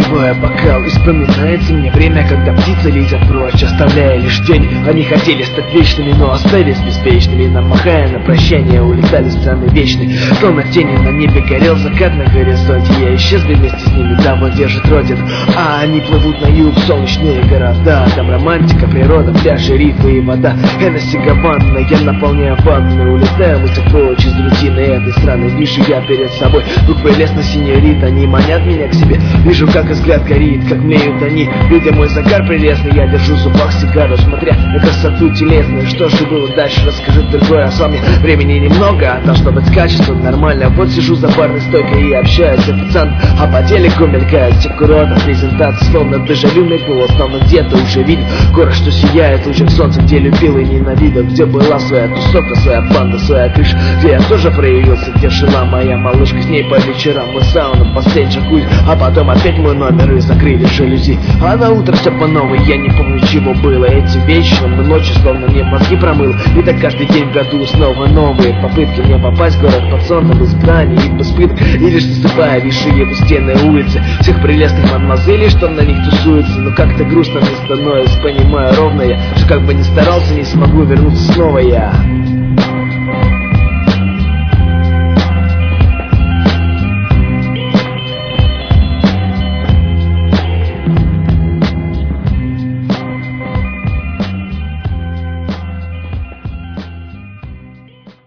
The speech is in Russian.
наливая бокал. И вспоминается мне время, когда птицы летят прочь, оставляя лишь тень. Они хотели стать вечными, но остались беспечными. Намахая на прощание, улетали в страны вечной. Словно тени на небе горел закат на горизонте. Я исчез вместе с ними, там вот держит родину. А они плывут на юг, солнечные города. Там романтика, природа, пляжи, рифы и вода. Энесси Гавана, я наполняю ванны. Улетаю мысль прочь из рутины этой страны. Вижу я перед собой двух прелестных синьорит. Они манят меня к себе. Вижу, как взгляд горит, как млеют они. Видя мой загар прелестный, я держу в зубах сигару, смотря на красоту телесную. Что же было дальше, расскажи другое. А с вами времени немного, а должно быть качество нормально. Вот сижу за барной стойкой и общаюсь с официантом, а по телеку мелькает все курорта презентация. Словно дежавю мелькнуло, словно где-то уже видел город, что сияет лучом солнца, где любил и ненавидел, где была своя тусовка, своя банда, своя крыша, где я тоже проявился, где жила моя малышка. С ней по вечерам мы сауна, постель, джакузи, а потом опять мой номер и закрыли жалюзи. А на утро все по новой, я не помню, чего было. Эти вечером и ночью словно мне мозги промыл. И так каждый день в году снова новые попытки мне попасть в город под солнцем, испытаний и без пыток. И лишь засыпая, вижу я пустенные улицы всех прелестных мадемуазелей, что на них тусуются. Но как-то грустно мне становится, понимаю ровно я, что как бы ни старался, не смогу вернуться снова я.